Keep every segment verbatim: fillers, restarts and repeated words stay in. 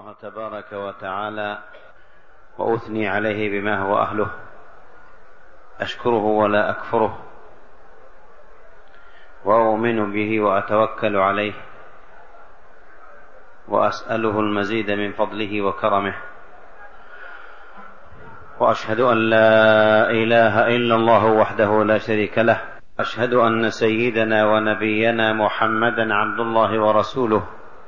الله تبارك وتعالى وأثني عليه بما هو أهله، أشكره ولا أكفره، وأؤمن به وأتوكل عليه، وأسأله المزيد من فضله وكرمه، وأشهد أن لا إله إلا الله وحده لا شريك له، أشهد أن سيدنا ونبينا محمدا عبد الله ورسوله،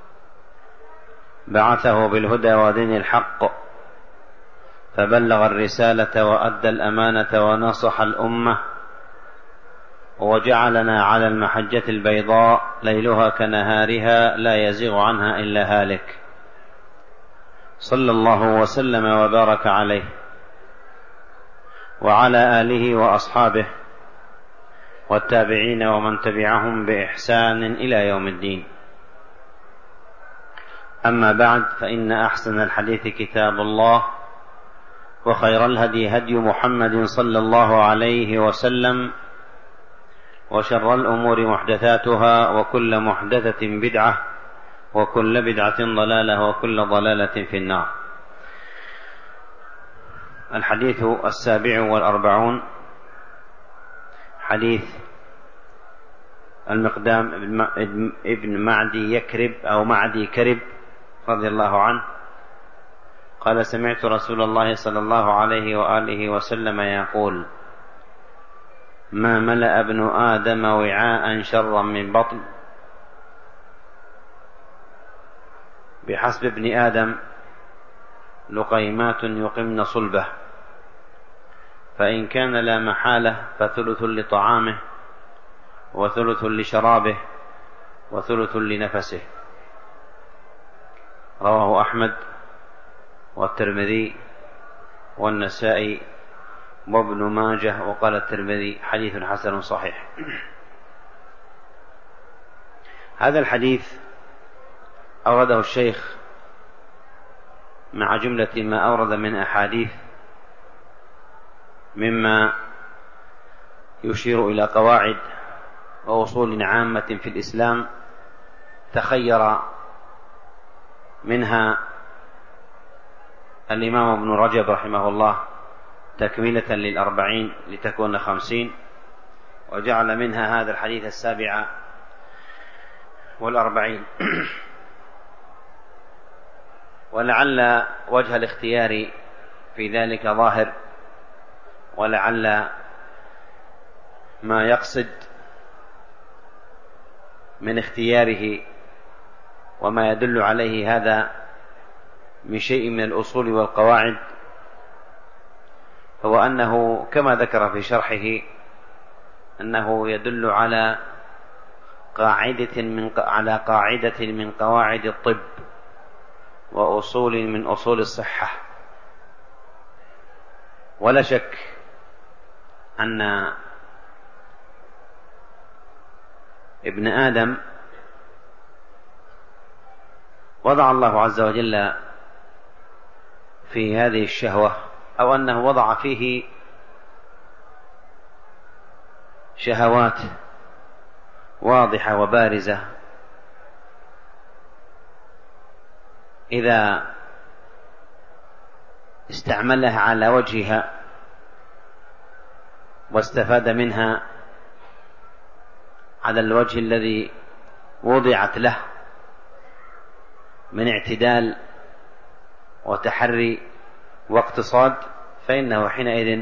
بعثه بالهدى ودين الحق، فبلغ الرسالة وأدى الأمانة ونصح الأمة، وجعلنا على المحجة البيضاء ليلها كنهارها لا يزيغ عنها إلا هالك، صلى الله وسلم وبارك عليه وعلى آله وأصحابه والتابعين ومن تبعهم بإحسان إلى يوم الدين. أما بعد، فإن أحسن الحديث كتاب الله، وخير الهدي هدي محمد صلى الله عليه وسلم، وشر الأمور محدثاتها، وكل محدثة بدعة، وكل بدعة ضلالة، وكل ضلالة في النار. الحديث السابع والأربعون، حديث المقدام ابن معدي يكرب أو معدي كرب رضي الله عنه قال: سمعت رسول الله صلى الله عليه وآله وسلم يقول: ما ملأ ابن آدم وعاء شرا من بطن، بحسب ابن آدم لقيمات يقمن صلبه، فإن كان لا محالة فثلث لطعامه، وثلث لشرابه، وثلث لنفسه. رواه أحمد والترمذي والنسائي وابن ماجه، وقال الترمذي: حديث حسن صحيح. هذا الحديث أورده الشيخ مع جملة ما أورد من أحاديث مما يشير إلى قواعد وأصول عامة في الإسلام، تخير منها الإمام ابن رجب رحمه الله تكملة للأربعين لتكون خمسين، وجعل منها هذا الحديث السابع والأربعين. ولعل وجه الاختيار في ذلك ظاهر، ولعل ما يقصد من اختياره وما يدل عليه هذا من شيء من الأصول والقواعد هو أنه كما ذكر في شرحه أنه يدل على قاعدة من على قاعدة من قواعد الطب وأصول من أصول الصحة. ولا شك أن ابن آدم وضع الله عز وجل في هذه الشهوة، أو أنه وضع فيه شهوات واضحة وبارزة، إذا استعملها على وجهها واستفاد منها على الوجه الذي وضعت له من اعتدال وتحري واقتصاد، فإنه حينئذ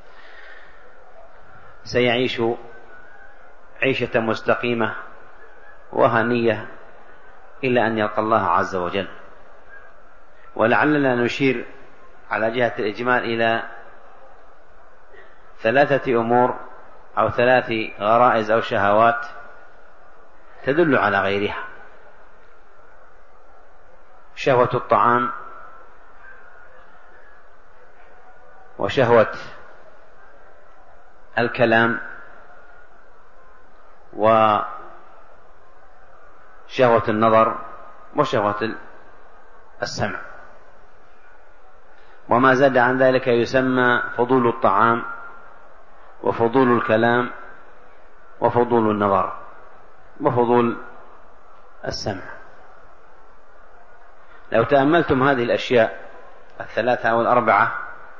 سيعيش عيشة مستقيمة وهنية إلى أن يلقى الله عز وجل. ولعلنا نشير على جهة الإجمال إلى ثلاثة أمور أو ثلاث غرائز أو شهوات تدل على غيرها: شهوة الطعام، وشهوة الكلام، وشهوة النظر، وشهوة السمع. وما زاد عن ذلك يسمى فضول الطعام، وفضول الكلام، وفضول النظر، وفضول السمع. لو تأملتم هذه الأشياء الثلاثة أو الأربعة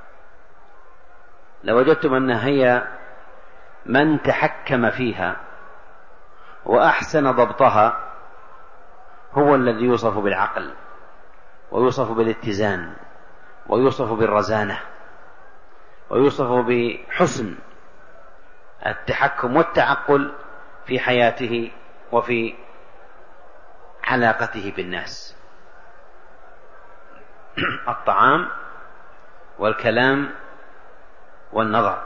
لوجدتم أنها هي من تحكم فيها وأحسن ضبطها هو الذي يوصف بالعقل ويوصف بالاتزان ويوصف بالرزانة ويوصف بحسن التحكم والتعقل في حياته وفي علاقته بالناس. الطعام والكلام والنظر.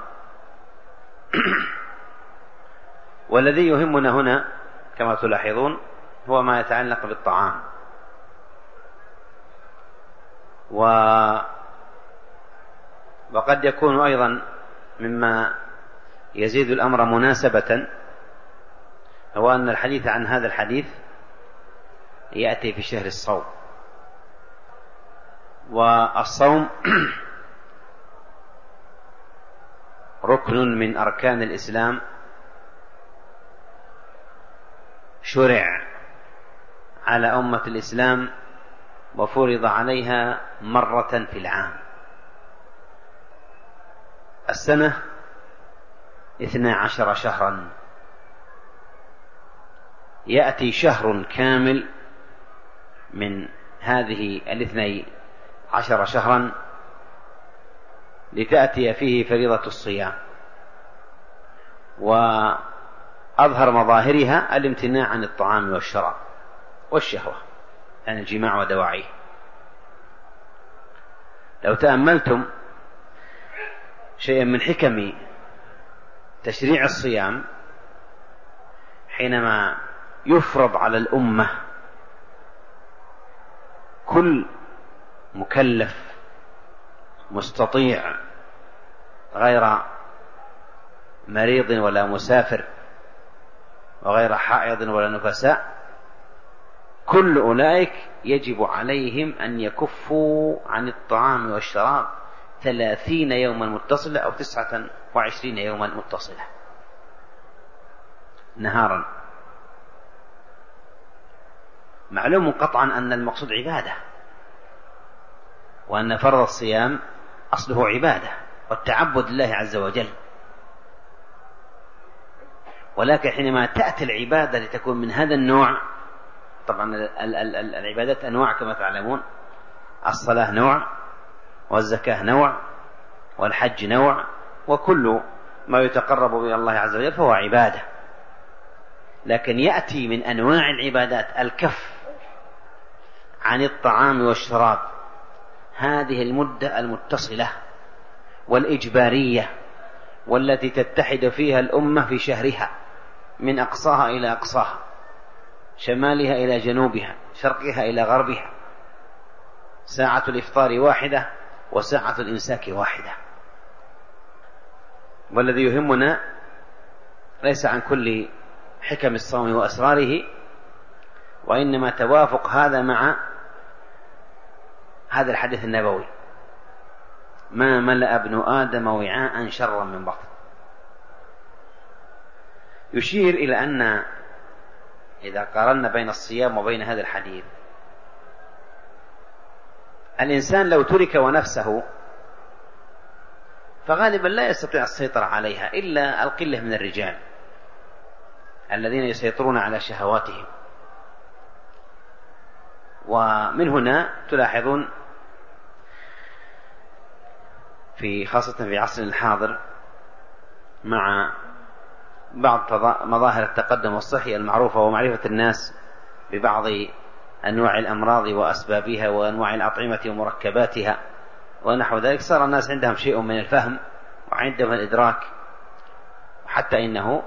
والذي يهمنا هنا كما تلاحظون هو ما يتعلق بالطعام، و وقد يكون أيضا مما يزيد الأمر مناسبة هو أن الحديث عن هذا الحديث يأتي في شهر الصوم، والصوم ركن من أركان الإسلام شرع على أمة الإسلام وفرض عليها مرة في العام. السنة اثنا عشر شهرا، يأتي شهر كامل من هذه الاثني عشر شهرا لتأتي فيه فريضة الصيام، وأظهر مظاهرها الامتناع عن الطعام والشراب والشهوة، يعني الجماع ودواعيه. لو تأملتم شيئا من حكم تشريع الصيام حينما يفرض على الأمة كل مكلف مستطيع غير مريض ولا مسافر وغير حائض ولا نفساء، كل أولئك يجب عليهم أن يكفوا عن الطعام والشراب ثلاثين يوما متصلة أو تسعة وعشرين يوما متصلة نهارا. معلوم قطعا أن المقصود عبادة، وأن فرض الصيام أصله عبادة والتعبد لله عز وجل، ولكن حينما تأتي العبادة لتكون من هذا النوع، طبعا العبادات أنواع كما تعلمون، الصلاة نوع، والزكاة نوع، والحج نوع، وكل ما يتقرب به الله عز وجل فهو عبادة. لكن يأتي من أنواع العبادات الكف عن الطعام والشراب هذه المدة المتصلة والإجبارية، والتي تتحد فيها الأمة في شهرها من أقصاها إلى أقصاها، شمالها إلى جنوبها، شرقها إلى غربها، ساعة الإفطار واحدة وساعة الإمساك واحدة. والذي يهمنا ليس عن كل حكم الصوم وأسراره، وإنما توافق هذا مع هذا الحديث النبوي: ما ملأ ابن آدم وعاء شرا من بطن. يشير إلى أن إذا قارنا بين الصيام وبين هذا الحديث، الإنسان لو ترك ونفسه فغالبا لا يستطيع السيطرة عليها إلا القلة من الرجال الذين يسيطرون على شهواتهم. ومن هنا تلاحظون في خاصة في عصرنا الحاضر مع بعض مظاهر التقدم الصحي المعروفة ومعرفة الناس ببعض أنواع الأمراض وأسبابها وأنواع الأطعمة ومركباتها ونحو ذلك، صار الناس عندهم شيء من الفهم وعندهم الإدراك، حتى إنه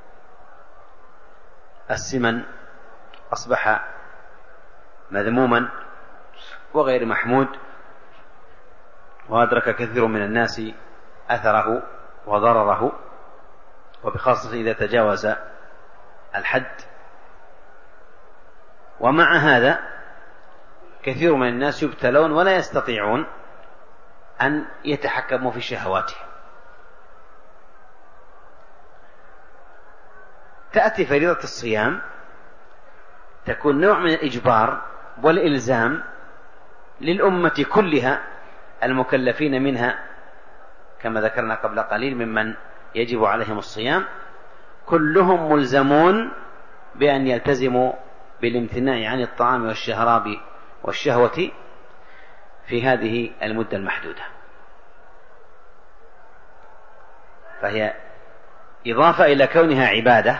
السمن أصبح مذموما وغير محمود، وأدرك كثير من الناس أثره وضرره، وبخاصة إذا تجاوز الحد. ومع هذا كثير من الناس يبتلون ولا يستطيعون أن يتحكموا في شهواتهم. تأتي فريضة الصيام تكون نوع من الإجبار والإلزام للأمة كلها المكلفين منها كما ذكرنا قبل قليل ممن يجب عليهم الصيام، كلهم ملزمون بأن يلتزموا بالامتناع عن الطعام والشراب والشهوة في هذه المدة المحدودة. فهي إضافة إلى كونها عبادة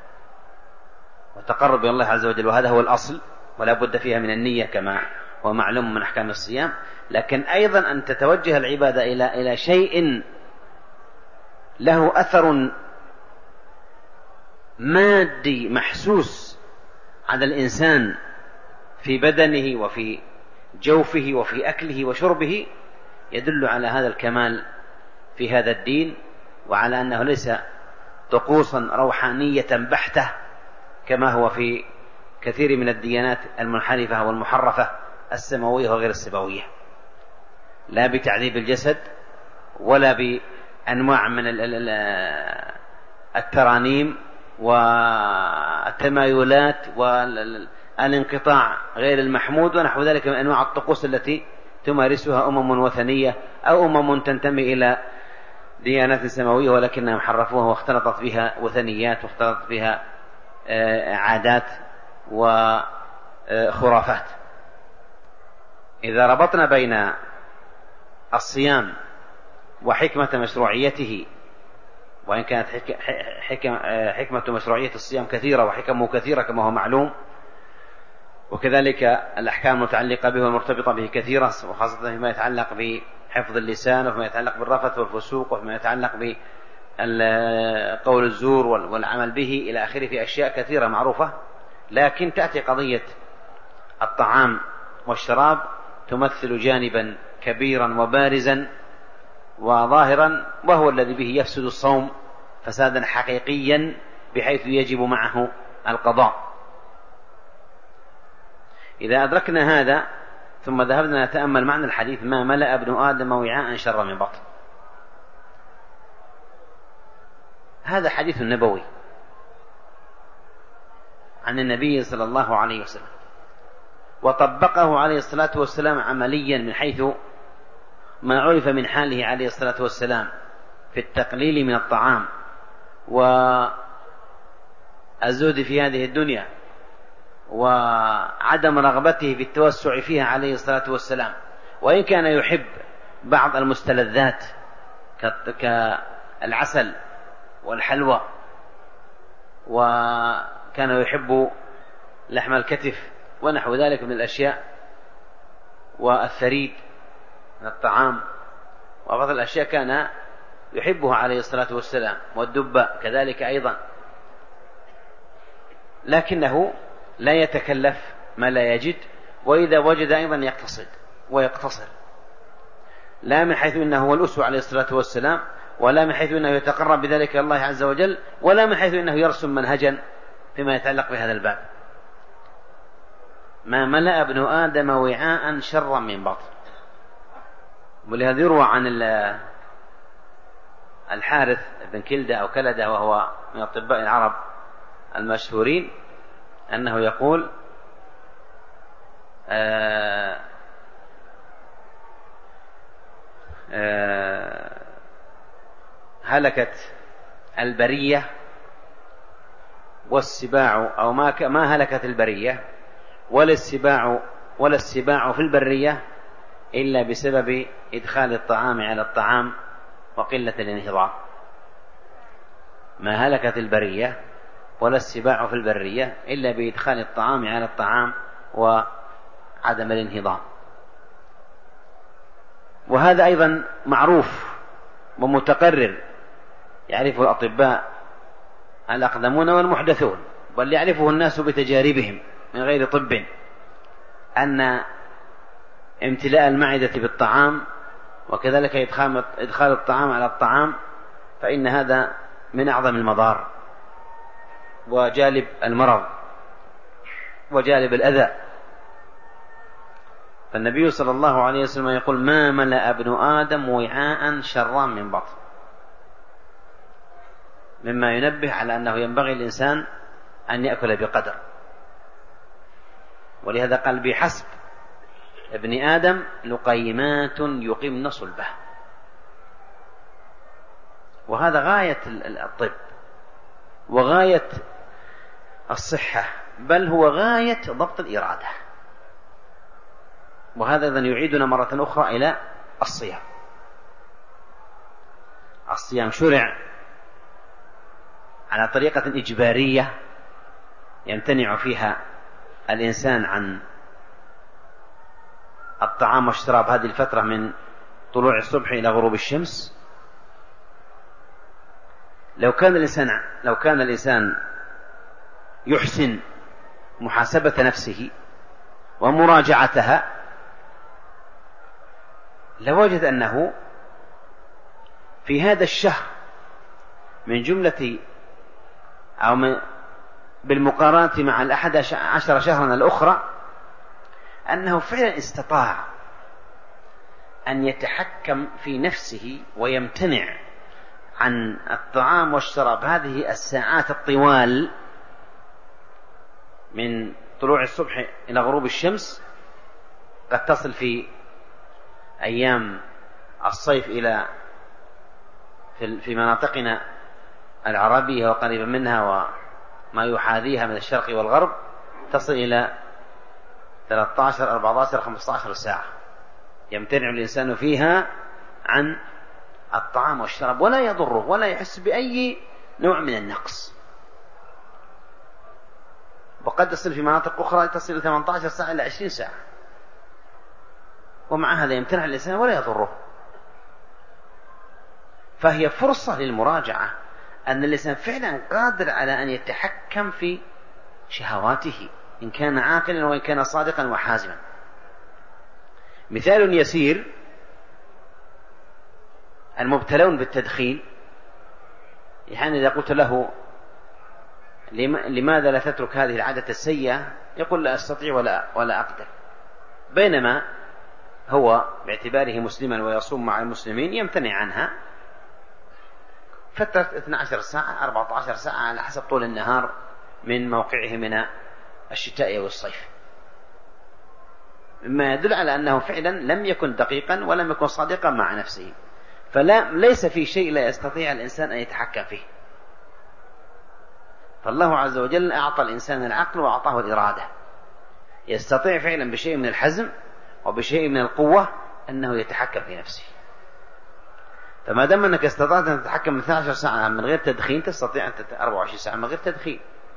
وتقرب إلى الله عز وجل، وهذا هو الأصل ولا بد فيها من النية كما هو معلوم من أحكام الصيام، لكن أيضا أن تتوجه العبادة إلى إلى شيء له أثر مادي محسوس على الإنسان في بدنه وفي جوفه وفي أكله وشربه، يدل على هذا الكمال في هذا الدين، وعلى أنه ليس طقوسا روحانية بحتة كما هو في كثير من الديانات المنحرفة والمحرفة السماوية وغير السماوية، لا بتعذيب الجسد ولا بأنواع من الترانيم والتمايلات والانقطاع غير المحمود ونحو ذلك من أنواع الطقوس التي تمارسها أمم وثنية أو أمم تنتمي إلى ديانات سماوية ولكنها حرفوها واختلطت بها وثنيات واختلطت بها عادات وخرافات. إذا ربطنا بين الصيام وحكمة مشروعيته، وإن كانت حكمة مشروعية الصيام كثيرة وحكمه كثيرة كما هو معلوم، وكذلك الأحكام المتعلقة به والمرتبطة به كثيرة، وخاصة فيما يتعلق بحفظ اللسان وفيما يتعلق بالرفث والفسوق وفيما يتعلق بقول الزور والعمل به إلى آخره، في أشياء كثيرة معروفة. لكن تأتي قضية الطعام والشراب تمثل جانبا كبيرا وبارزا وظاهرا، وهو الذي به يفسد الصوم فسادا حقيقيا بحيث يجب معه القضاء. إذا أدركنا هذا ثم ذهبنا نتأمل معنى الحديث: ما ملأ ابن آدم وعاء شر من بطن، هذا حديث نبوي عن النبي صلى الله عليه وسلم، وطبقه عليه الصلاة والسلام عمليا من حيث ما عرف من حاله عليه الصلاة والسلام في التقليل من الطعام والزهد في هذه الدنيا وعدم رغبته في التوسع فيها عليه الصلاة والسلام. وإن كان يحب بعض المستلذات كالعسل والحلوى، وكان يحب لحم الكتف ونحو ذلك من الأشياء، والثريد من الطعام وبعض الأشياء كان يحبها عليه الصلاة والسلام، والدب كذلك أيضا، لكنه لا يتكلف ما لا يجد، وإذا وجد أيضا يقتصد ويقتصر، لا من حيث إنه هو الأسوة عليه الصلاة والسلام، ولا من حيث إنه يتقرب بذلك الله عز وجل، ولا من حيث إنه يرسم منهجا فيما يتعلق بهذا الباب. ما ملأ ابن آدم وعاء شرا من بطن. ولهذا يروى عن الحارث بن كلدة أو كلدة وهو من أطباء العرب المشهورين أنه يقول: آآ آآ هلكت البرية والسباع، أو ما ما هلكت البرية ولا السباع ولا السباع في البرية إلا بسبب إدخال الطعام على الطعام وقلة الانهضام. ما هلكت البرية ولا السباع في البرية إلا بإدخال الطعام على الطعام وعدم الانهضام. وهذا أيضا معروف ومتقرر، يعرفه الأطباء الأقدمون والمحدثون، بل يعرفه الناس بتجاربهم من غير طب، أن امتلاء المعدة بالطعام وكذلك إدخال الطعام على الطعام فإن هذا من أعظم المضار وجالب المرض وجالب الأذى. فالنبي صلى الله عليه وسلم يقول: ما ملأ ابن آدم وعاء شرا من بطن، مما ينبه على أنه ينبغي الإنسان أن يأكل بقدر. ولهذا قال: بحسب ابن آدم لقيمات يقمن صلبه. وهذا غاية الطب وغاية الصحة، بل هو غاية ضبط الإرادة. وهذا إذن يعيدنا مرة أخرى إلى الصيام. الصيام شرع على طريقة إجبارية يمتنع فيها الإنسان عن الطعام والشراب هذه الفترة من طلوع الصبح إلى غروب الشمس. لو كان الإنسان لو كان الإنسان يحسن محاسبة نفسه ومراجعتها لوجد أنه في هذا الشهر من جملة أو من بالمقارنة مع الأحد عشر شهرا الأخرى أنه فعلا استطاع أن يتحكم في نفسه ويمتنع عن الطعام والشراب هذه الساعات الطوال من طلوع الصبح إلى غروب الشمس. قد تصل في أيام الصيف إلى في مناطقنا العربية وقريبا منها وما يحاذيها من الشرق والغرب تصل إلى ثلاثة عشر أربعة عشر خمسة عشر ساعة يمتنع الإنسان فيها عن الطعام والشراب ولا يضره ولا يحس بأي نوع من النقص. وقد تصل في مناطق أخرى تصل إلى ثمانية عشر ساعة إلى عشرين ساعة، ومع هذا يمتنع الإنسان ولا يضره. فهي فرصة للمراجعة أن الإنسان فعلا قادر على أن يتحكم في شهواته إن كان عاقلا وإن كان صادقا وحازما. مثال يسير: المبتلون بالتدخين يعني إذا قلت له لماذا لا تترك هذه العادة السيئة يقول لا أستطيع ولا, ولا أقدر، بينما هو باعتباره مسلما ويصوم مع المسلمين يمتنع عنها فترة اثنتي عشرة ساعة أربعة عشر ساعة على حسب طول النهار من موقعه من الشتاء والصيف، مما يدل على أنه فعلا لم يكن دقيقا ولم يكن صادقا مع نفسه. فليس في شيء لا يستطيع الإنسان أن يتحكم فيه. فالله عز وجل أعطى الإنسان العقل وأعطاه الإرادة، يستطيع فعلا بشيء من الحزم وبشيء من القوة أنه يتحكم في نفسه. فما دام أنك استطعت أن تتحكم من اثنتي عشرة ساعة من غير تدخين تستطيع أن تتحكم أربعة وعشرين ساعة من غير تدخين.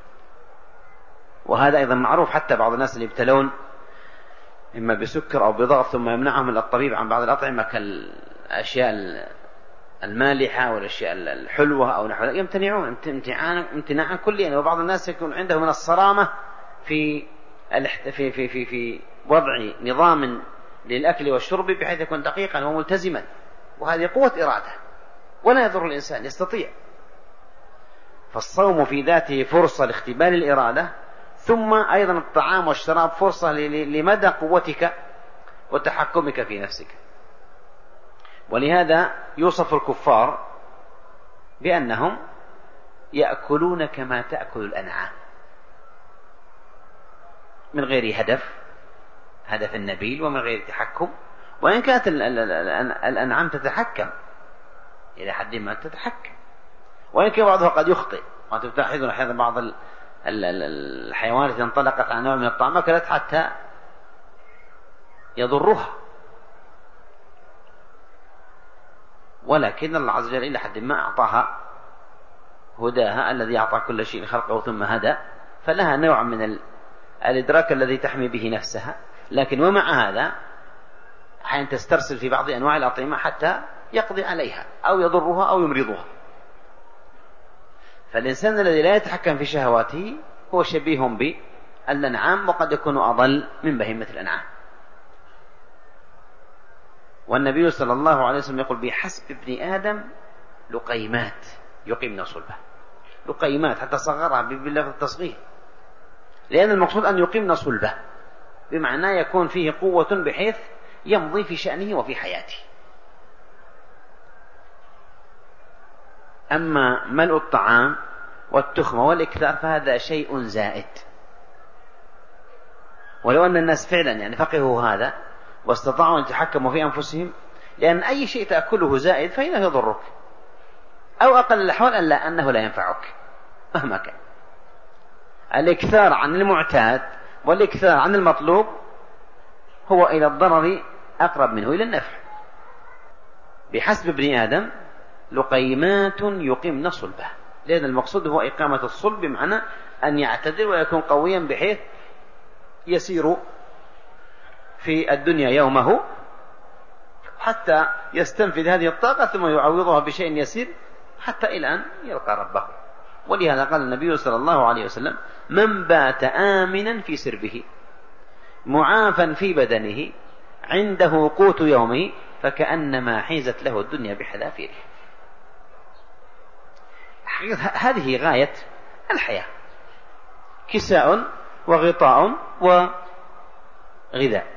وهذا أيضا معروف، حتى بعض الناس اللي يبتلون إما بسكر أو بضغط ثم يمنعهم الطبيب عن بعض الأطعمة كالأشياء المالحة والأشياء الحلوة أو نحو ذلك يمتنعون امتناعا كليا. وبعض الناس يكون عنده من الصرامة في في في في, في وضع نظام للأكل والشرب بحيث يكون دقيقا وملتزما، وهذه قوة إرادة ولا يضر الإنسان، يستطيع. فالصوم في ذاته فرصة لاختبار الإرادة، ثم أيضا الطعام والشراب فرصة لمدى قوتك وتحكمك في نفسك. ولهذا يوصف الكفار بأنهم يأكلون كما تأكل الأنعام من غير هدف هدف النبيل ومن غير تحكم، وإن كانت الأنعام تتحكم إلى حد ما تتحكم، وإن كان بعضها قد يخطئ. وتلاحظون أحيانا بعض الحيوانات إذا انطلقت عن نوع من الطعام أكلت حتى يضرها، ولكن الله عز وجل إلى حد ما أعطاها هداها الذي أعطى كل شيء خلقه ثم هدى، فلها نوع من الإدراك الذي تحمي به نفسها. لكن ومع هذا حين تسترسل في بعض أنواع الأطعمة حتى يقضي عليها أو يضرها أو يمرضها. فالإنسان الذي لا يتحكم في شهواته هو شبيه بالأنعام، وقد يكون أضل من بهيمة الأنعام. والنبي صلى الله عليه وسلم يقول: بحسب ابن آدم لقيمات يقيمن صلبه. لقيمات حتى صغرها باللفظ التصغير، لأن المقصود أن يقيمن صلبه بمعنى يكون فيه قوة بحيث يمضي في شأنه وفي حياته. أما ملء الطعام والتخمة والإكثار فهذا شيء زائد. ولو أن الناس فعلا يعني فقهوا هذا واستطاعوا أن يتحكموا في أنفسهم، لأن أي شيء تأكله زائد فإنه يضرك، أو أقل الأحوال ألا أنه لا ينفعك مهما كان. الإكثار عن المعتاد والإكثار عن المطلوب هو إلى الضرر أقرب منه إلى النفع. بحسب ابن آدم لقيمات يقمن صلبه، لأن المقصود هو إقامة الصلب بمعنى أن يعتدل ويكون قويا بحيث يسير في الدنيا يومه حتى يستنفذ هذه الطاقة ثم يعوضها بشيء يسير حتى إلى أن يلقى ربه. ولهذا قال النبي صلى الله عليه وسلم: من بات آمنا في سربه معافا في بدنه عنده قوت يومه فكأنما حيزت له الدنيا بحذافيره. هذه غاية الحياة: كساء وغطاء وغذاء،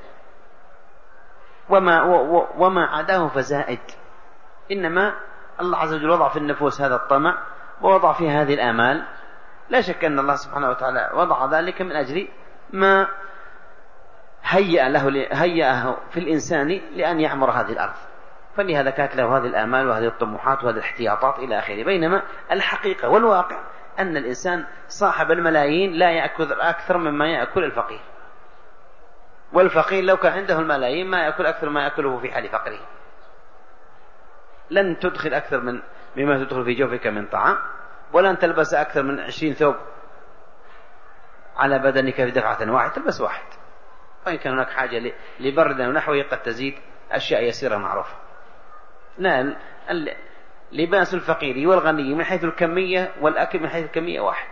وما, وما عداه فزائد. إنما الله عز وجل وضع في النفوس هذا الطمع ووضع فيها هذه الآمال. لا شك أن الله سبحانه وتعالى وضع ذلك من أجل ما هيأ له هيأه في الإنسان لأن يعمر هذه الأرض، فلهذا كانت له هذه الآمال وهذه الطموحات وهذه الاحتياطات إلى آخره. بينما الحقيقة والواقع أن الإنسان صاحب الملايين لا يأكل أكثر مما يأكل الفقير، والفقير لو كان عنده الملايين ما يأكل أكثر ما يأكله في حال فقره. لن تدخل أكثر من مما تدخل في جوفك من طعام، ولن تلبس أكثر من عشرين ثوب على بدنك في دفعة واحدة، تلبس واحد. وإن كان هناك حاجة لبرد ونحوه قد تزيد أشياء يسيرة معروفة. لا، لباس الفقير والغني من حيث الكمية والأكل من حيث الكمية واحد.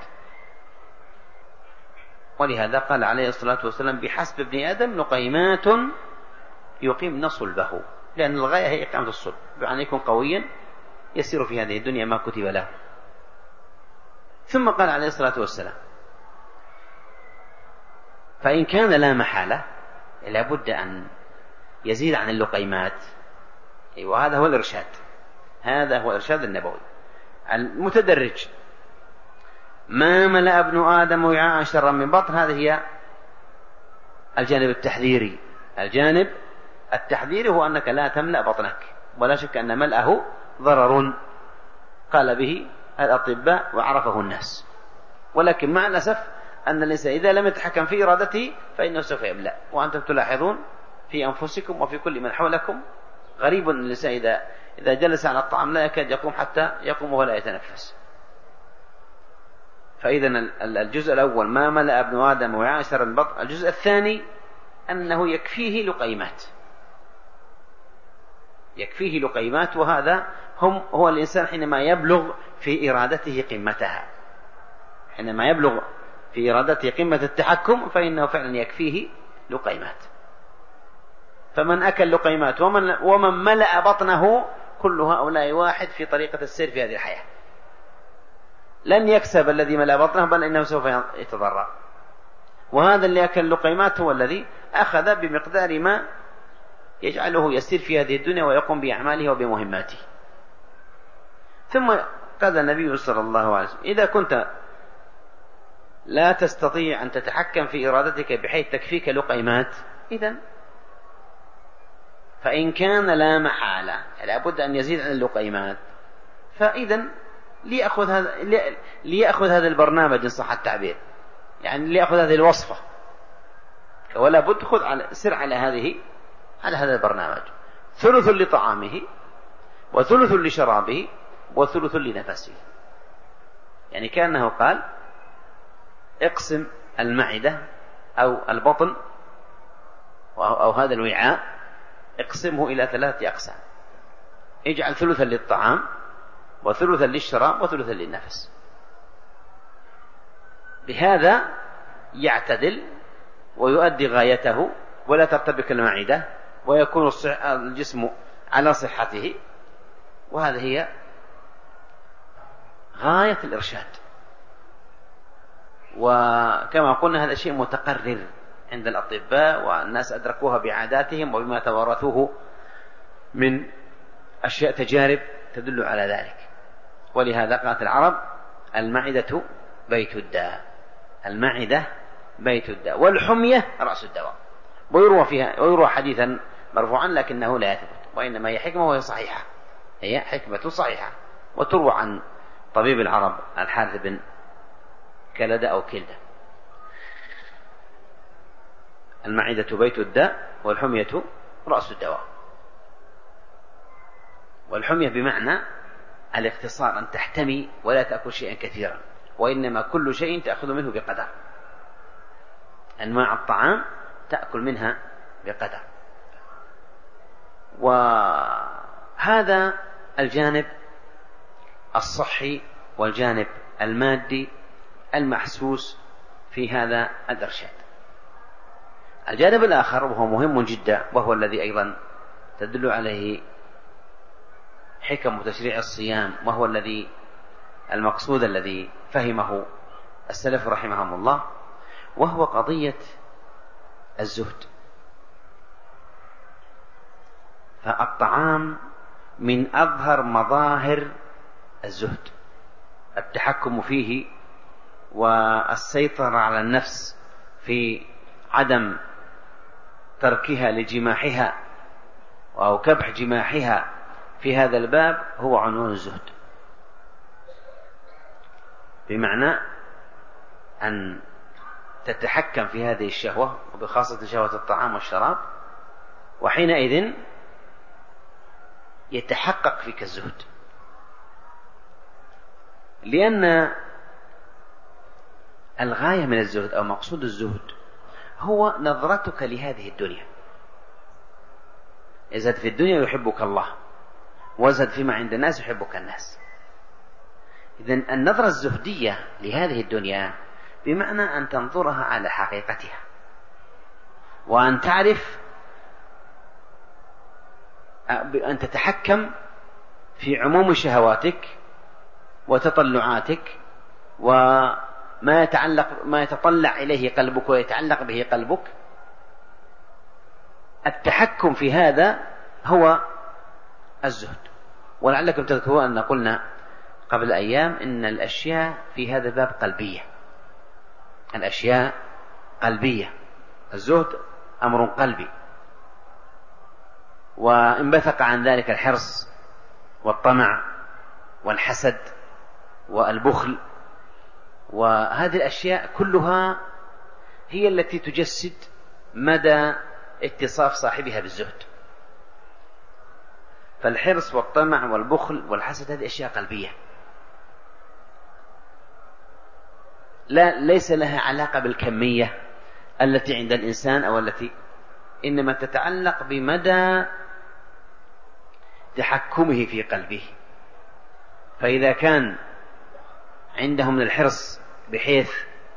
ولهذا قال عليه الصلاة والسلام: بحسب ابن آدم لقيمات يقمن صلبه، لأن الغاية هي إقامة الصلب، بأن يكون قويا يسير في هذه الدنيا ما كتب له. ثم قال عليه الصلاة والسلام: فإن كان لا محالة لابد أن يزيد عن اللقيمات. وهذا هو الإرشاد، هذا هو الإرشاد النبوي المتدرج. ما ملأ ابن آدم وعاء شرا من بطن، هذه هي الجانب التحذيري. الجانب التحذيري هو أنك لا تملأ بطنك، ولا شك أن ملأه ضرر قال به الأطباء وعرفه الناس. ولكن مع الأسف أن الإنسان إذا لم يتحكم في إرادته فإنه سوف يملأ. وأنتم تلاحظون في أنفسكم وفي كل من حولكم غريب أن الإنسان إذا إذا جلس على الطعام لا يكاد يقوم حتى يقوم ولا يتنفس. فإذا الجزء الأول ما ملأ ابن آدم وعاء شرا من بطن. الجزء الثاني أنه يكفيه لقيمات، يكفيه لقيمات، وهذا هم هو الإنسان حينما يبلغ في إرادته قمتها. حينما يبلغ في إرادته قمة التحكم فإنه فعلا يكفيه لقيمات. فمن أكل لقيمات ومن, ومن ملأ بطنه كل هؤلاء واحد في طريقة السير في هذه الحياة. لن يكسب الذي ملأ بطنه، بل إنه سوف يتضرر. وهذا اللي أكل لقيمات هو الذي أخذ بمقدار ما يجعله يسير في هذه الدنيا ويقوم بأعماله وبمهماته. ثم قال النبي صلى الله عليه وسلم: إذا كنت لا تستطيع أن تتحكم في إرادتك بحيث تكفيك لقيمات، إذن فإن كان لا محالة لابد أن يزيد عن اللقيمات، فإذن ليأخذ هذا ليأخذ هذا البرنامج إن صح التعبير، يعني ليأخذ هذه الوصفة، ولا بد خذ على سر على هذه على هذا البرنامج: ثلث لطعامه وثلث لشرابه وثلث لنفسه. يعني كأنه قال: اقسم المعدة أو البطن أو هذا الوعاء اقسمه إلى ثلاثة أقسام، اجعل ثلثا للطعام وثلثا للشراب وثلثا للنفس. بهذا يعتدل ويؤدي غايته ولا ترتبك المعدة ويكون الجسم على صحته. وهذه هي غاية الإرشاد. وكما قلنا هذا شيء متقرر عند الأطباء، والناس أدركوها بعاداتهم وبما توارثوه من أشياء تجارب تدل على ذلك. ولهذا قالت العرب: المعدة بيت الداء، المعدة بيت الداء، والحمية رأس الدواء. ويروى فيها ويروى حديثا مرفوعا لكنه لا يثبت، وإنما هي حكمة وهي صحيحة، هي حكمة صحيحة، وتروى عن طبيب العرب الحارث بن كلدة أو كلدة: المعدة بيت الداء والحمية رأس الدواء. والحمية بمعنى الاختصار، أن تحتمي ولا تأكل شيئا كثيرا، وإنما كل شيء تأخذ منه بقدر، أنواع الطعام تأكل منها بقدر. وهذا الجانب الصحي والجانب المادي المحسوس في هذا الإرشاد. الجانب الآخر وهو مهم جدا، وهو الذي أيضا تدل عليه حكم تشريع الصيام، وهو الذي المقصود الذي فهمه السلف رحمهم الله، وهو قضية الزهد. فالطعام من أظهر مظاهر الزهد، التحكم فيه والسيطرة على النفس في عدم تركها لجماحها أو كبح جماحها في هذا الباب هو عنوان الزهد، بمعنى أن تتحكم في هذه الشهوة، وبخاصة شهوة الطعام والشراب، وحينئذ يتحقق فيك الزهد. لأن الغاية من الزهد أو مقصود الزهد هو نظرتك لهذه الدنيا. ازهد في الدنيا يحبك الله، وازهد فيما عند الناس يحبك الناس. إذن النظرة الزهدية لهذه الدنيا بمعنى أن تنظرها على حقيقتها، وأن تعرف أن تتحكم في عموم شهواتك وتطلعاتك، وما يتعلق ما يتطلع إليه قلبك ويتعلق به قلبك. التحكم في هذا هو الزهد. ولعلكم تذكرون أن قلنا قبل أيام إن الأشياء في هذا الباب قلبية، الأشياء قلبية، الزهد أمر قلبي، وانبثق عن ذلك الحرص والطمع والحسد والبخل، وهذه الأشياء كلها هي التي تجسد مدى اتصاف صاحبها بالزهد. فالحرص والطمع والبخل والحسد هذه أشياء قلبية، لا ليس لها علاقة بالكمية التي عند الإنسان أو التي، إنما تتعلق بمدى تحكمه في قلبه. فإذا كان عنده من الحرص بحيث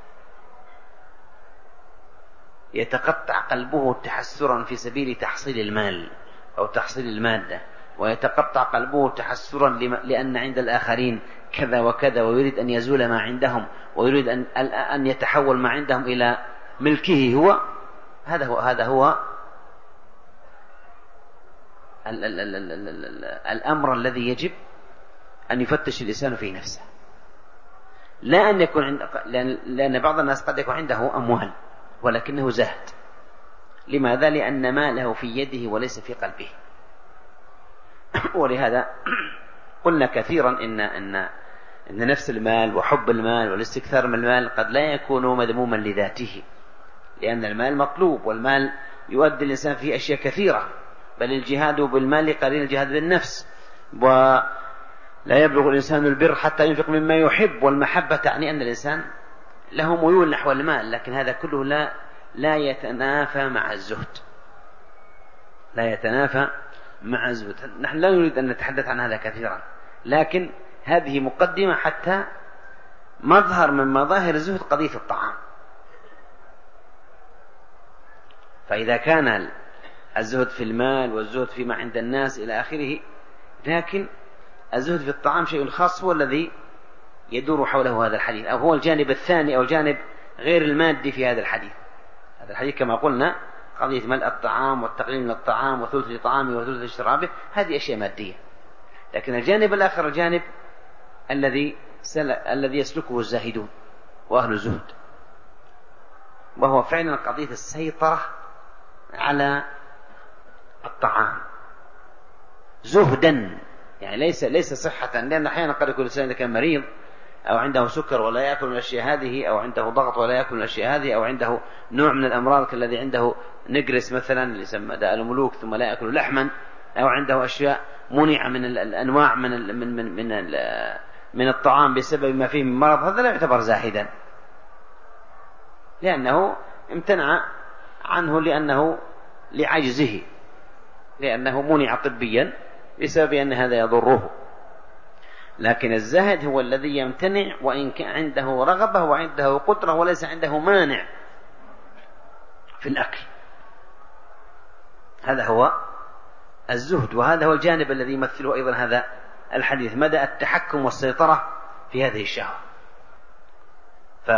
يتقطع قلبه تحسرا في سبيل تحصيل المال أو تحصيل المادة، ويتقطع قلبه تحسرا لأن عند الآخرين كذا وكذا، ويريد أن يزول ما عندهم، ويريد أن أن يتحول ما عندهم إلى ملكه هو، هذا هو هذا هو ال ال ال ال ال ال الأمر الذي يجب أن يفتش الإنسان في نفسه. لا أن يكون عند، لأن بعض الناس قد يكون عنده أموال ولكنه زاهد. لماذا؟ لأن ماله في يده وليس في قلبه. ولهذا قلنا كثيرا إن إن إن نفس المال وحب المال والاستكثار من المال قد لا يكون مذموما لذاته، لأن المال مطلوب، والمال يؤدي الإنسان في أشياء كثيرة، بل الجهاد بالمال قرين الجهاد بالنفس، ولا يبلغ الإنسان البر حتى ينفق مما يحب، والمحبة تعني أن الإنسان له ميول نحو المال، لكن هذا كله لا لا يتنافى مع الزهد، لا يتنافى مع الزهد. نحن لا نريد أن نتحدث عن هذا كثيرا، لكن هذه مقدمة حتى مظهر من مظاهر الزهد قضية الطعام. فإذا كان الزهد في المال والزهد فيما عند الناس إلى آخره، لكن الزهد في الطعام شيء خاص هو الذي يدور حوله هذا الحديث، أو هو الجانب الثاني أو الجانب غير المادي في هذا الحديث. هذا الحديث كما قلنا قضية ملء الطعام والتقليل من الطعام وثلث لطعامه وثلث لشرابه، هذه أشياء مادية. لكن الجانب الآخر الجانب الذي الذي يسلكه الزاهدون وأهل الزهد، وهو فعلا قضية السيطرة على الطعام زهدا، يعني ليس ليس صحة، لأن أحيانا قد يكون الإنسان إذا كان مريض أو عنده سكر ولا يأكل من الأشياء هذه، أو عنده ضغط ولا يأكل من الأشياء هذه، أو عنده نوع من الأمراض كالذي عنده نجرس مثلا اللي يسمى داء الملوك ثم لا يأكل لحما، أو عنده أشياء منع من الأنواع من ال من من من, ال من الطعام بسبب ما فيه من مرض، هذا لا يعتبر زاهدا، لأنه امتنع عنه لأنه لعجزه، لأنه منع طبيا بسبب أن هذا يضره. لكن الزاهد هو الذي يمتنع وإن كان عنده رغبة وعنده قدرة وليس عنده مانع في الأكل، هذا هو الزهد. وهذا هو الجانب الذي يمثله أيضا هذا الحديث، مدى التحكم والسيطرة في هذه الشهوة. ف...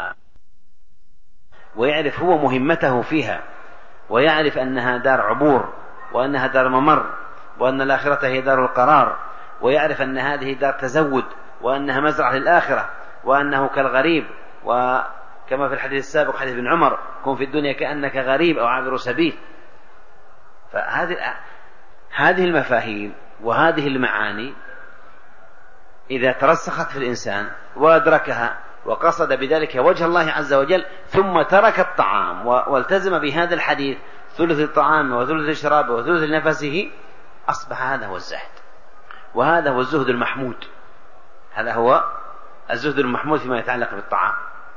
ويعرف هو مهمته فيها، ويعرف أنها دار عبور، وأنها دار ممر، وأن الآخرة هي دار القرار، ويعرف أن هذه دار تزود، وأنها مزرعة للآخرة، وأنه كالغريب، وكما في الحديث السابق حديث ابن عمر كن في الدنيا كأنك غريب أو عابر سبيل. فهذه هذه المفاهيم وهذه المعاني إذا ترسخت في الإنسان وأدركها وقصد بذلك وجه الله عز وجل ثم ترك الطعام والتزم بهذا الحديث ثلث الطعام وثلث الشراب وثلث نفسه، أصبح هذا هو الزهد، وهذا هو الزهد المحمود. هذا هو الزهد المحمود فيما يتعلق بالطعام،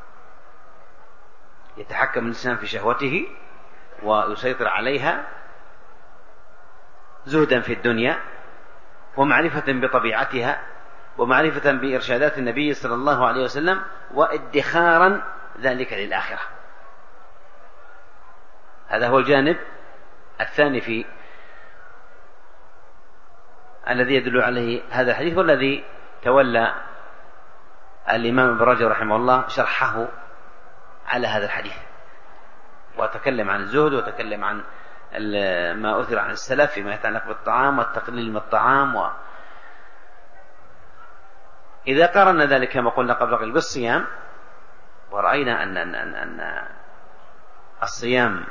يتحكم الإنسان في شهوته ويسيطر عليها زهدا في الدنيا ومعرفة بطبيعتها ومعرفة بإرشادات النبي صلى الله عليه وسلم وادخارا ذلك للآخرة. هذا هو الجانب الثاني في الذي يدل عليه هذا الحديث، والذي تولى الإمام ابن رجب رحمه الله شرحه على هذا الحديث، وتكلم عن الزهد وتكلم عن ما أثر عن السلف فيما يتعلق بالطعام والتقليل من الطعام. و... إذا قارنا ذلك كما قلنا قبل قليل بالصيام، ورأينا أن, أن, أن, أن الصيام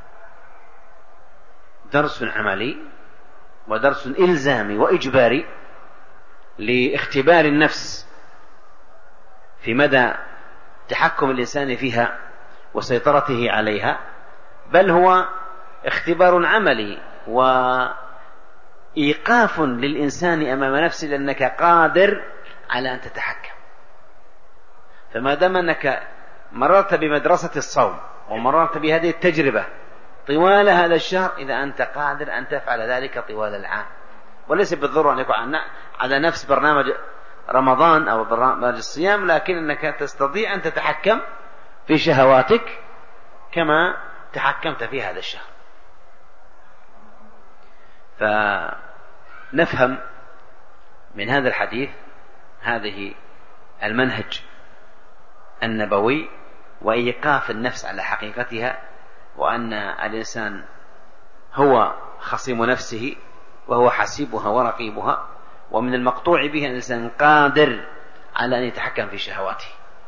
درس عملي ودرس إلزامي وإجباري لاختبار النفس في مدى تحكم الإنسان فيها وسيطرته عليها، بل هو اختبار عملي وإيقاف للإنسان أمام نفسه لأنك قادر على أن تتحكم. فما دام أنك مررت بمدرسة الصوم ومررت بهذه التجربة طوال هذا الشهر، إذا أنت قادر أن تفعل ذلك طوال العام، وليس بالضرورة أن يكون على نفس برنامج رمضان أو برنامج الصيام، لكن أنك تستطيع أن تتحكم في شهواتك كما تحكمت في هذا الشهر. فنفهم من هذا الحديث هذه المنهج النبوي وإيقاف النفس على حقيقتها، وأن الإنسان هو خصيم نفسه وهو حسيبها ورقيبها، ومن المقطوع به أن الإنسان قادر على أن يتحكم في شهواته.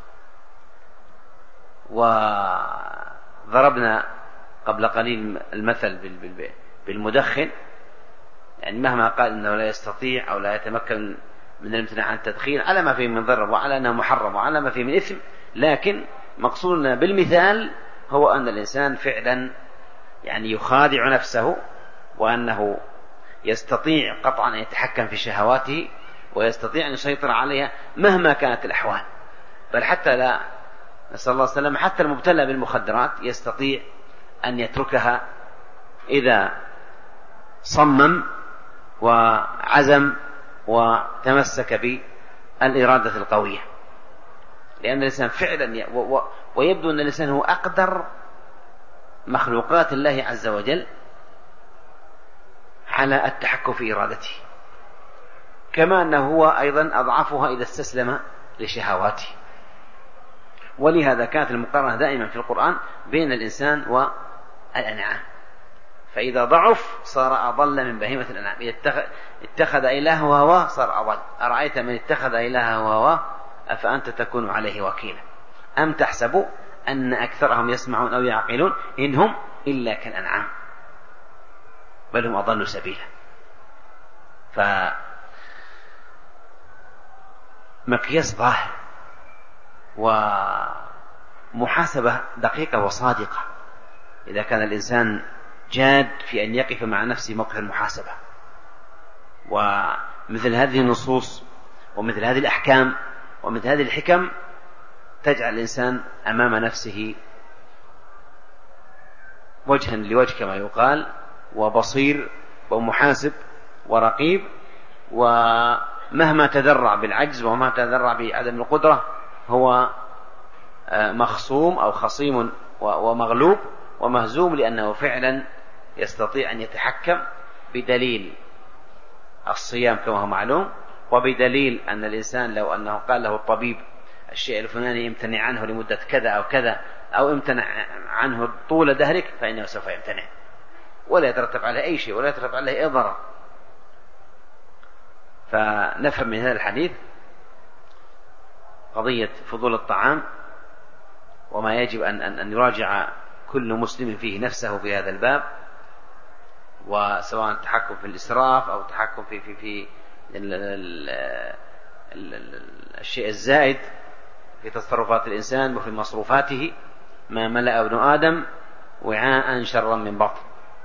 وضربنا قبل قليل المثل بالمدخن، يعني مهما قال أنه لا يستطيع أو لا يتمكن من الامتناع عن التدخين على ما فيه من ضرر وعلى أنه محرم وعلى ما فيه من إثم، لكن مقصودنا بالمثال هو أن الإنسان فعلا يعني يخادع نفسه، وأنه يستطيع قطعا أن يتحكم في شهواته ويستطيع أن يسيطر عليها مهما كانت الأحوال. بل حتى لا نسأل الله السلامة، حتى المبتلى بالمخدرات يستطيع أن يتركها إذا صمم وعزم وتمسك بالإرادة القوية، لأن الإنسان فعلا ويبدو أن الإنسان هو أقدر مخلوقات الله عز وجل على التحكم في إرادته، كما أنه هو أيضا أضعفها إذا استسلم لشهواته. ولهذا كانت المقارنة دائما في القرآن بين الإنسان والأنعام، فإذا ضعف صار أضل من بهيمة الأنعام، إذا اتخذ إلهه هواه صار أضل. أرأيت من اتخذ إلهه هواه أفأنت تكون عليه وكيلا أم تحسب أن أكثرهم يسمعون أو يعقلون إنهم إلا كالأنعام بل هم أضلوا سبيلا. فمقياس ظاهر ومحاسبة دقيقة وصادقة إذا كان الإنسان جاد في أن يقف مع نفسه موقف المحاسبة. ومثل هذه النصوص ومثل هذه الأحكام ومثل هذه الحكم تجعل الإنسان أمام نفسه وجها لوجه كما يقال، وبصير ومحاسب ورقيب، ومهما تذرع بالعجز ومهما تذرع بعدم القدرة هو مخصوم أو خصيم ومغلوب ومهزوم، لأنه فعلا يستطيع أن يتحكم بدليل الصيام كما هو معلوم، وبدليل أن الإنسان لو أنه قال له الطبيب الشيء الفلاني امتنع عنه لمدة كذا أو كذا أو امتنع عنه طول دهرك فإنه سوف يمتنع ولا يترتب عليه أي شيء ولا يترتب عليه أي ضرر. فنفهم من هذا الحديث قضية فضول الطعام وما يجب أن, أن, أن يراجع كل مسلم فيه نفسه في هذا الباب، وسواء التحكم في الإسراف أو التحكم في, في, في ال ال ال ال الشيء الزائد في تصرفات الإنسان وفي مصروفاته. ما ملأ ابن آدم وعاء شرا من بطن،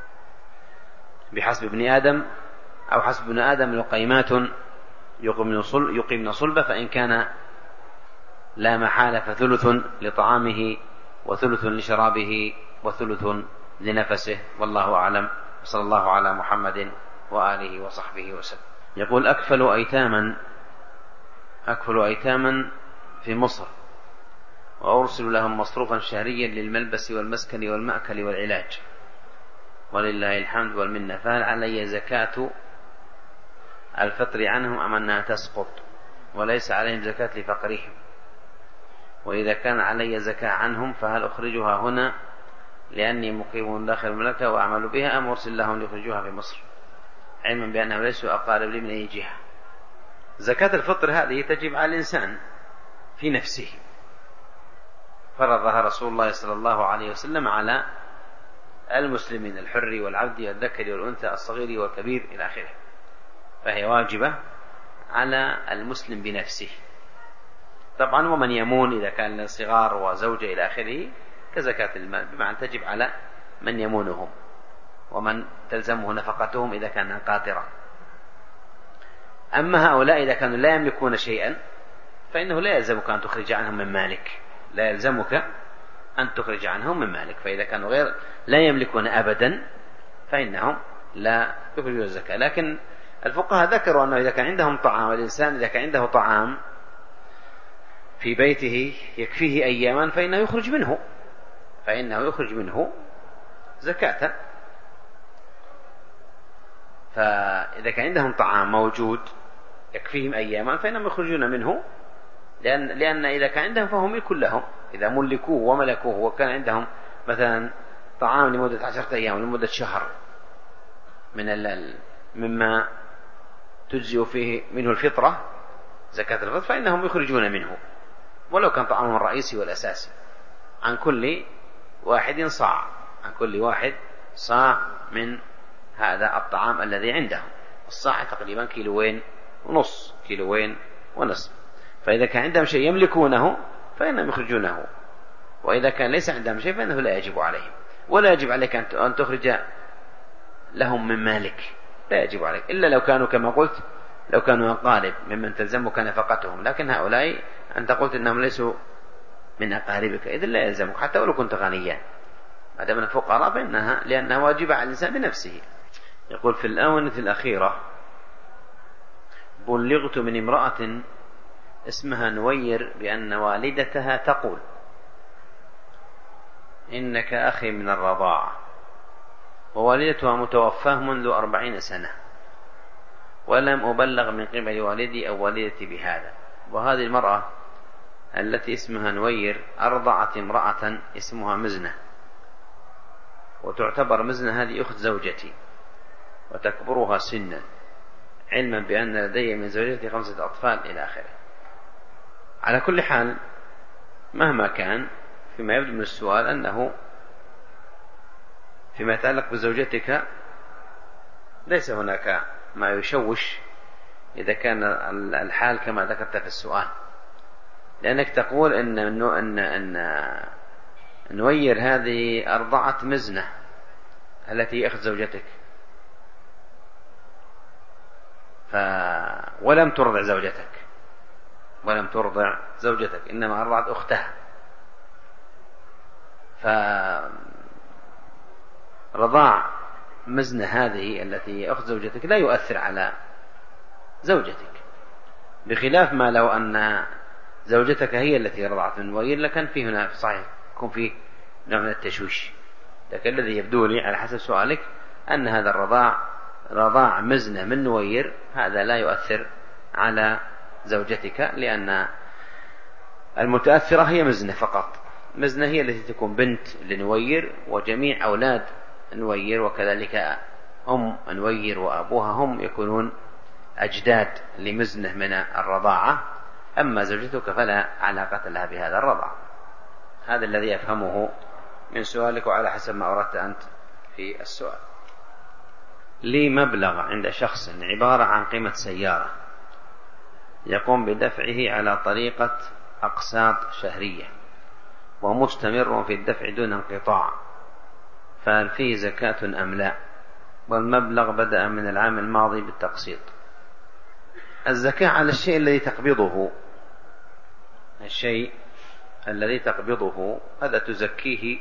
بحسب ابن آدم أو حسب ابن آدم لقيمات يقيمن صلبة، فإن كان لا محالة فثلث لطعامه وثلث لشرابه وثلث لنفسه، والله أعلم. صلى الله على محمد وآله وصحبه وسلم. يقول أكفل أيتاما أكفل أيتاما في مصر وأرسل لهم مصروفا شهريا للملبس والمسكن والمأكل والعلاج، ولله الحمد والمنة، فهل علي زكاة الفطر عنهم أم أنها تسقط وليس عليهم زكاة لفقرهم؟ وإذا كان علي زكاة عنهم فهل أخرجها هنا لأني مقيم داخل المملكة وأعمل بها، أم أرسل لهم ليخرجوها في مصر علما بأنهم ليسوا أقارب لي من أي جهة؟ زكاة الفطر هذه تجب على الإنسان في نفسه، فرضها رسول الله صلى الله عليه وسلم على المسلمين الحر والعبد والذكر والأنثى الصغير والكبير إلى آخره، فهي واجبة على المسلم بنفسه. طبعا ومن يمون إذا كان صغار وزوجة إلى آخره كزكاة المال، بمعنى تجب على من يمونهم ومن تلزمه نفقتهم إذا كان قادرا. أما هؤلاء إذا كانوا لا يملكون شيئا فإنه لا يلزمك أن تخرج عنهم من مالك، لا يلزمك أن تخرج عنهم من مالك. فإذا كانوا غير لا يملكون أبدا فإنهم لا يخرجون الزكاة. لكن الفقهاء ذكروا أنه إذا كان عندهم طعام، الإنسان إذا كان عنده طعام في بيته يكفيه أياما فإنه يخرج منه فإنه يخرج منه زكاة. فإذا كان عندهم طعام موجود يكفيهم أياما فإنهم يخرجون منه، لأن, لأن إذا كان عندهم فهم ملك لهم، إذا ملكوه وملكوه وكان عندهم مثلا طعام لمدة عشرة أيام لمدة شهر من مما تجزئ فيه منه الفطرة زكاة الفطر فإنهم يخرجون منه ولو كان طعامهم الرئيسي والأساسي، عن كل واحد صاع عن كل واحد صاع من هذا الطعام الذي عندهم. الصاع تقريبا كيلوين ونص كيلوين ونصف. فإذا كان عندهم شيء يملكونه فإنهم يخرجونه، وإذا كان ليس عندهم شيء فإنه لا يجب عليهم. ولا يجب عليك أن تخرج لهم من مالك، لا يجب عليك إلا لو كانوا كما قلت لو كانوا أقارب ممن تلزمك نفقتهم. لكن هؤلاء أنت قلت إنهم ليسوا من أقاربك، إذن لا يلزمك حتى ولو كنت غنيا ما دام الفقراء فإنها لأنها واجبة على الإنسان بنفسه. يقول في الآونة الأخيرة بلغت من امرأة اسمها نوير بأن والدتها تقول إنك أخي من الرضاعة، ووالدتها متوفاة منذ أربعين سنة، ولم أبلغ من قبل والدي أو والدتي بهذا. وهذه المرأة التي اسمها نوير أرضعت امرأة اسمها مزنة، وتعتبر مزنة هذه أخت زوجتي وتكبرها سنا، علما بأن لدي من زوجتي خمسة أطفال إلى آخره. على كل حال مهما كان فيما يبدو من السؤال أنه فيما يتعلق بزوجتك ليس هناك ما يشوش إذا كان الحال كما ذكرت في السؤال، لأنك تقول إن إن إن نوير هذه أرضعة مزنة التي أخذ زوجتك ف... ولم ترضع زوجتك ولم ترضع زوجتك إنما أرضعت أختها، فرضاع مزنة هذه التي أخذ زوجتك لا يؤثر على زوجتك، بخلاف ما لو أن زوجتك هي التي رضعت من وير لكن في هنا في صحيح يكون في نوع من التشويش. لكن الذي يبدو لي على حسب سؤالك أن هذا الرضاع رضاع مزنة من نوير هذا لا يؤثر على زوجتك، لأن المتأثرة هي مزنة فقط. مزنة هي التي تكون بنت لنوير وجميع أولاد نوير، وكذلك أم نوير وأبوها هم يكونون أجداد لمزنة من الرضاعة. أما زوجتك فلا علاقة لها بهذا الرضاع. هذا الذي أفهمه من سؤالك وعلى حسب ما أردت أنت في السؤال. لي مبلغ عند شخص عبارة عن قيمة سيارة يقوم بدفعه على طريقة أقساط شهرية ومستمر في الدفع دون انقطاع، فهل فيه زكاة أم لا؟ والمبلغ بدأ من العام الماضي بالتقسيط. الزكاة على الشيء الذي تقبضه، الشيء الذي تقبضه هذا تزكيه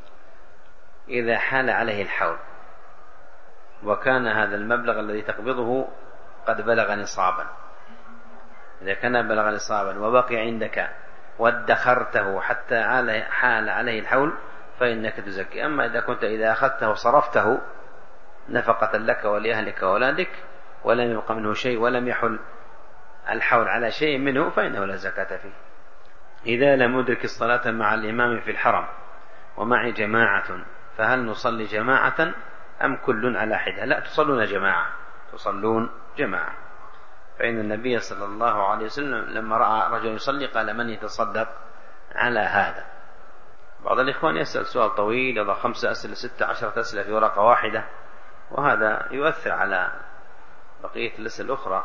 إذا حال عليه الحول وكان هذا المبلغ الذي تقبضه قد بلغ نصابا. إذا كان بلغ نصابا وبقي عندك وادخرته حتى حال عليه الحول فإنك تزكي. أما إذا كنت إذا أخذته وصرفته نفقة لك ولأهلك وأولادك ولم يبق منه شيء ولم يحل الحول على شيء منه فإنه لا زكاة فيه. إذا لم أدرك الصلاة مع الإمام في الحرم ومعي جماعة فهل نصلي جماعة أم كل على حدة؟ لا، تصلون جماعة تصلون جماعة فإن النبي صلى الله عليه وسلم لما رأى رجل يصلي قال من يتصدق على هذا. بعض الإخوان يسأل سؤال طويل يضع خمسة أسئلة ستة عشرة أسئلة في ورقة واحدة، وهذا يؤثر على بقية الأسئلة الأخرى.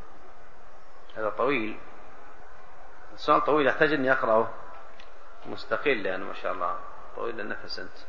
هذا طويل، السؤال طويل يحتاج أن يقرأه مستقل، لأنه ما شاء الله طويل النفس أنت.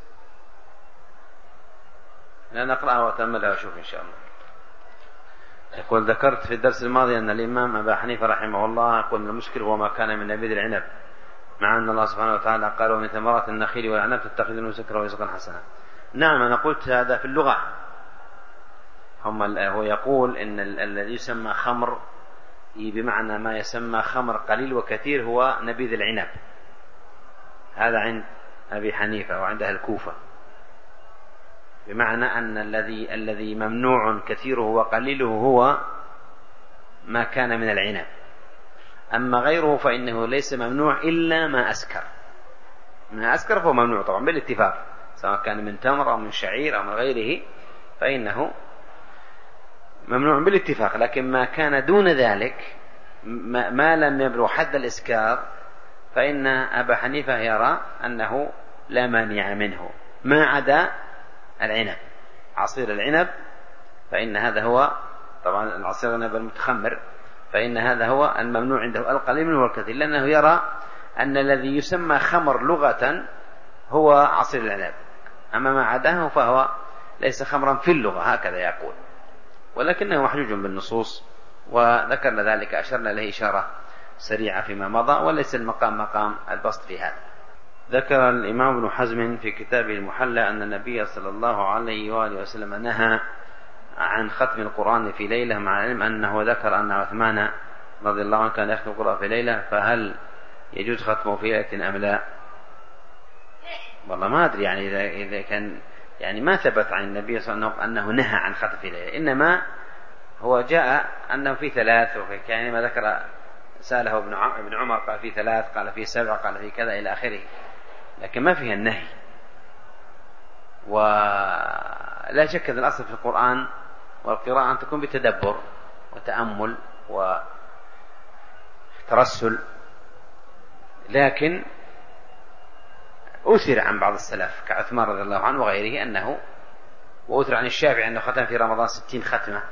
لأن أقرأها وأتأملها وأشوف إن شاء الله. يقول ذكرت في الدرس الماضي أن الإمام أبا حنيفة رحمه الله يقول المشكل هو ما كان من نبيذ العنب، مع أن الله سبحانه وتعالى قال ومن ثمرات النخيل والأعناب تتخذون سكرا ورزقا حسنا. نعم أنا قلت هذا في اللغة، هم هو يقول إن الذي يسمى خمر بمعنى ما يسمى خمر قليل وكثير هو نبيذ العنب، هذا عند أبي حنيفة وعند أهل الكوفة، بمعنى أن الذي الذي ممنوع كثيره وقليله هو ما كان من العنب، أما غيره فإنه ليس ممنوع إلا ما أسكر. ما أسكر فهو ممنوع طبعا بالاتفاق، سواء كان من تمر أو من شعير أو من غيره فإنه ممنوع بالاتفاق. لكن ما كان دون ذلك ما, ما لم يبلغ حد الإسكار فإن أبا حنيفة يرى أنه لا مانع منه، ما عدا العنب، عصير العنب فإن هذا هو طبعا العصير العنب المتخمر، فإن هذا هو الممنوع عنده القليل منه والكثير، لأنه يرى أن الذي يسمى خمر لغة هو عصير العنب، أما ما عداه فهو ليس خمرا في اللغة، هكذا يقول، ولكنه محجوج بالنصوص وذكرنا ذلك أشرنا له إشارة سريعة فيما مضى، وليس المقام مقام البسط في هذا. ذكر الإمام ابن حزم في كتابه المحلى أن النبي صلى الله عليه وآله وسلم نهى عن ختم القرآن في ليلة، مع العلم أنه ذكر أن عثمان رضي الله عنه كان يختم القرآن في ليلة، فهل يجوز ختمه في ليلة أم لا؟ والله ما أدري، يعني إذا, إذا كان يعني ما ثبت عن النبي صلى الله عليه وسلم أنه نهى عن ختم في ليلة، إنما هو جاء أنه في ثلاث، وفي يعني ما ذكر سأله ابن عمر قال في ثلاث، قال في سبع، قال في كذا إلى آخره، لكن ما فيها النهي. ولا شك أن الأصل في القرآن والقراءة أن تكون بتدبر وتأمل وترسل، لكن أثر عن بعض السلف كعثمان رضي الله عنه وغيره أنه، وأثر عن الشافعي أنه ختم في رمضان ستين ختمة.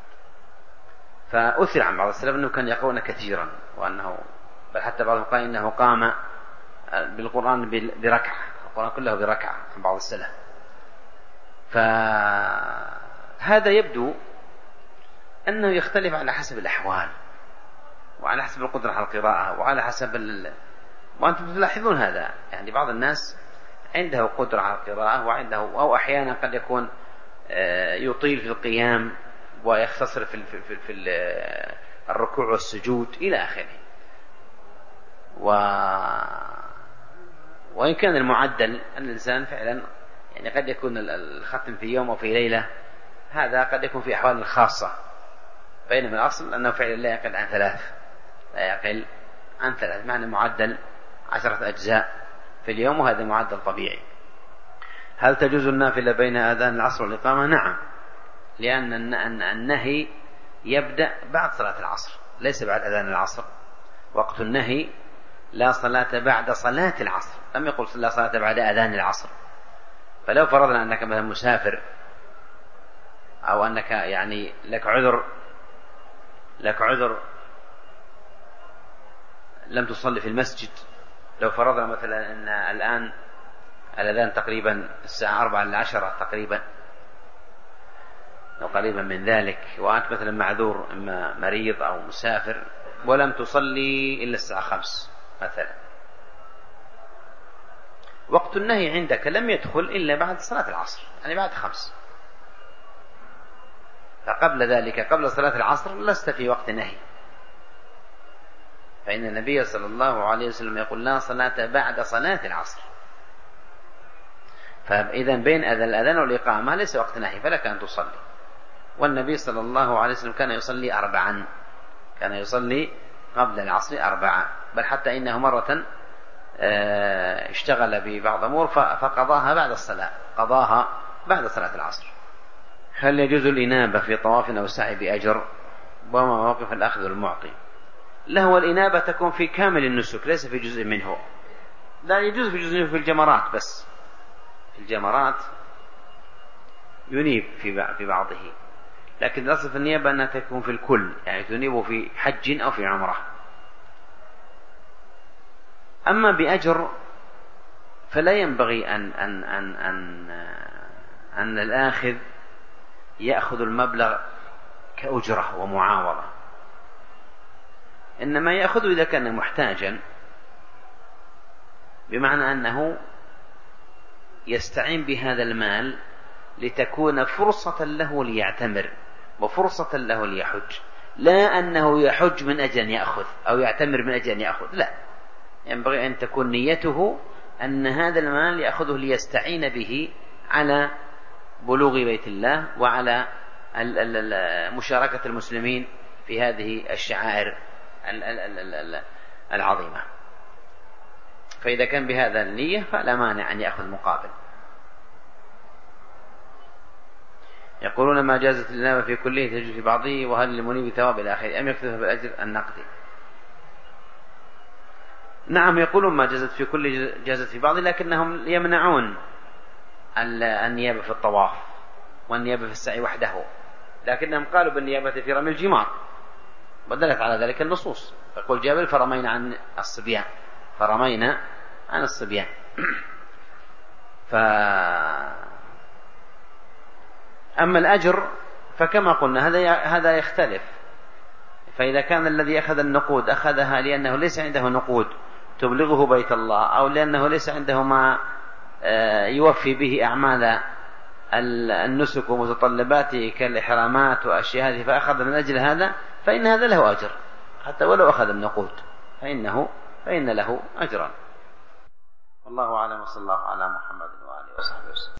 فأثر عن بعض السلف أنه كان يقرؤون كثيرا، وأنه بل حتى بعضهم قال إنه قام بالقرآن بركعة، القرآن كله بركعة عن بعض السلف. فهذا يبدو أنه يختلف على حسب الأحوال، وعلى حسب القدرة على القراءة، وعلى حسب ال... وأنتم تلاحظون هذا، يعني بعض الناس عنده قدرة على القراءة وعنده، أو أحيانا قد يكون يطيل في القيام ويختصر في في في الركوع والسجود إلى آخره. و... وإن كان المعدل أن الإنسان فعلا يعني قد يكون الختم في يوم أو في ليلة، هذا قد يكون في أحوال خاصة، بينما الأصل أنه فعلا لا يقل عن ثلاث، لا يقل عن ثلاث، معنى معدل عشرة أجزاء في اليوم، وهذا معدل طبيعي. هل تجوز النافلة بين آذان العصر والإقامة؟ نعم، لأن النهي يبدأ بعد صلاة العصر، ليس بعد أذان العصر. وقت النهي لا صلاة بعد صلاة العصر، لم يقل لا صلاة بعد أذان العصر. فلو فرضنا أنك مثلا مسافر، أو أنك يعني لك عذر لك عذر لم تصلي في المسجد، لو فرضنا مثلا أن الآن الأذان تقريبا الساعة أربعة للعشرة تقريبا أو قريبا من ذلك، وأنت مثلا معذور إما مريض أو مسافر، ولم تصلي إلا الساعة خمس مثلا، وقت النهي عندك لم يدخل إلا بعد صلاة العصر، يعني بعد خمس. فقبل ذلك، قبل صلاة العصر، لست في وقت نهي، فإن النبي صلى الله عليه وسلم يقول لا صلاة بعد صلاة العصر. فإذا بين الأذان والإقامة ليس وقت نهي، فلك أن تصلي. والنبي صلى الله عليه وسلم كان يصلي أربعا، كان يصلي قبل العصر أربعة، بل حتى إنه مرة اشتغل ببعض أمور فقضاها بعد الصلاة، قضاها بعد صلاة العصر. هل يجوز الإنابة في طواف أو سعي بأجر؟ وما مواقف الأخذ والمعطي؟ له، والإنابة تكون في كامل النسك، ليس في جزء منه. لا يجوز في جزء منه في الجمرات بس، في الجمرات ينيب في بعضه، لكن الأصل في النيابة أنها تكون في الكل، يعني تنيب في حج أو في عمرة. أما بأجر فلا ينبغي أن أن أن أن, أن الآخذ يأخذ المبلغ كأجرة ومعاوضة، إنما يأخذ إذا كان محتاجا، بمعنى أنه يستعين بهذا المال لتكون فرصة له ليعتمر وفرصة له ليحج، لا أنه يحج من أجل أن يأخذ أو يعتمر من أجل أن يأخذ، لا، ينبغي أن تكون نيته أن هذا المال يأخذه ليستعين به على بلوغ بيت الله وعلى مشاركة المسلمين في هذه الشعائر العظيمة. فإذا كان بهذا النية فلا مانع أن يأخذ مقابل. يقولون ما جازت الإنابة في كله تجوز في بعضه، وهل للمنيب ثواب إلى آخره أم يكتفى بالأجر النقدي؟ نعم، يقولون ما جازت في كل جازت في بعضه، لكنهم يمنعون النيابة في الطواف والنيابة في السعي وحده، لكنهم قالوا بالنيابة في رمي الجمار، ودلت على ذلك النصوص. يقول جابر فرمينا عن الصبيان، فرمينا عن الصبيان. ف أما الأجر فكما قلنا هذا هذا يختلف، فإذا كان الذي أخذ النقود أخذها لأنه ليس عنده نقود تبلغه بيت الله، أو لأنه ليس عنده ما يوفي به أعمال النسك ومتطلباته كالإحرامات وأشياء هذه، فأخذ من أجل هذا، فإن هذا له أجر، حتى ولو أخذ النقود فإنه فإن له أجرا. والله أعلم، وصلى الله على محمد وآله وصحبه وسلم.